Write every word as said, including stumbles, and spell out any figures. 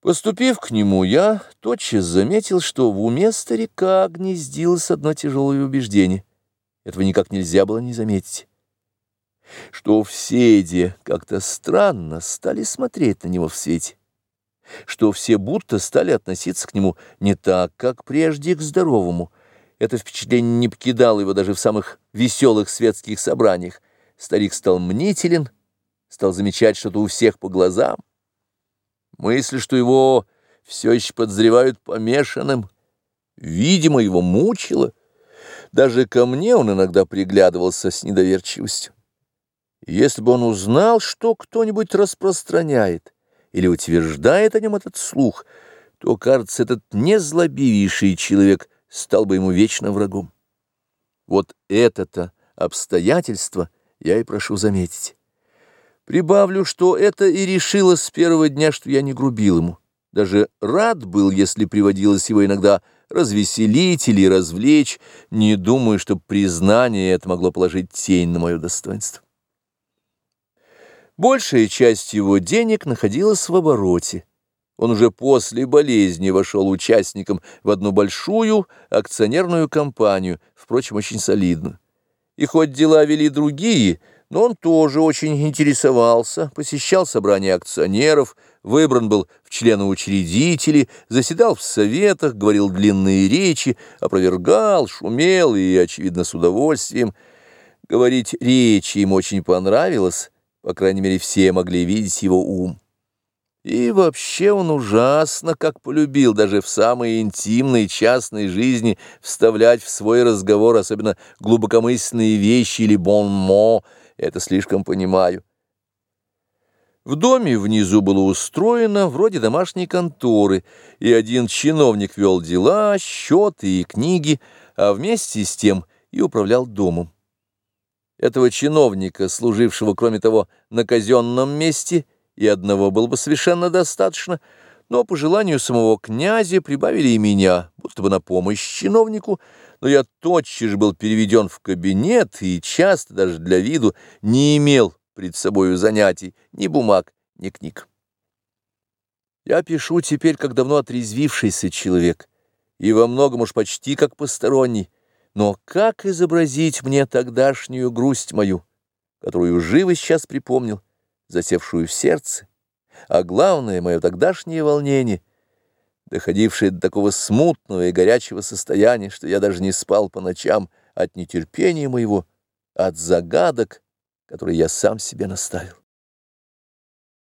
Поступив к нему, я тотчас заметил, что в уме старика гнездилось одно тяжелое убеждение. Этого никак нельзя было не заметить. Что все де как-то странно стали смотреть на него в свете. Что все будто стали относиться к нему не так, как прежде к здоровому. Это впечатление не покидало его даже в самых веселых светских собраниях. Старик стал мнителен, стал замечать что-то у всех по глазам. Мысль, что его все еще подозревают помешанным, видимо, его мучила. Даже ко мне он иногда приглядывался с недоверчивостью. Если бы он узнал, что кто-нибудь распространяет или утверждает о нем этот слух, то, кажется, этот незлобивейший человек стал бы ему вечно врагом. Вот это-то обстоятельство я и прошу заметить. Прибавлю, что это и решило с первого дня, что я не грубил ему. Даже рад был, если приводилось его иногда развеселить или развлечь, не думаю, что признание это могло положить тень на мое достоинство. Большая часть его денег находилась в обороте. Он уже после болезни вошел участником в одну большую акционерную компанию, впрочем, очень солидную. И хоть дела вели другие, но он тоже очень интересовался, посещал собрания акционеров, выбран был в члены-учредители, заседал в советах, говорил длинные речи, опровергал, шумел и, очевидно, с удовольствием. Говорить речи им очень понравилось, по крайней мере, все могли видеть его ум. И вообще он ужасно как полюбил даже в самой интимной частной жизни вставлять в свой разговор особенно глубокомысленные вещи или бон-мо. Это слишком понимаю. В доме внизу было устроено вроде домашней конторы, и один чиновник вел дела, счеты и книги, а вместе с тем и управлял домом. Этого чиновника, служившего, кроме того, на казенном месте, и одного было бы совершенно достаточно, но по желанию самого князя прибавили и меня, будто бы на помощь чиновнику, но я тотчас же был переведен в кабинет и часто даже для виду не имел пред собою занятий, ни бумаг, ни книг. Я пишу теперь, как давно отрезвившийся человек, и во многом уж почти как посторонний, но как изобразить мне тогдашнюю грусть мою, которую живо сейчас припомнил, засевшую в сердце, а главное, мое тогдашнее волнение, доходившее до такого смутного и горячего состояния, что я даже не спал по ночам от нетерпения моего, от загадок, которые я сам себе наставил.